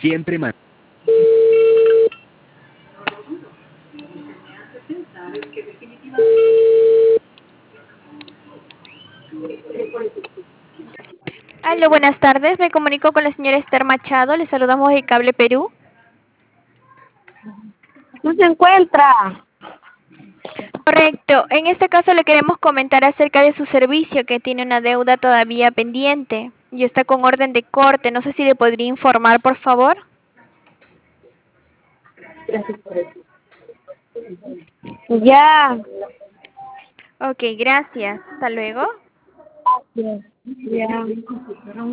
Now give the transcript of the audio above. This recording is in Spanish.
Siempre Aló, buenas tardes. Me comunico con la señora Esther Machado. Le saludamos de Cable Perú. No se encuentra. Correcto. En este caso le queremos comentar acerca de su servicio, que tiene una deuda todavía pendiente y está con orden de corte. No sé si le podría informar, por favor. Ya. Ok, gracias. Hasta luego. Ya.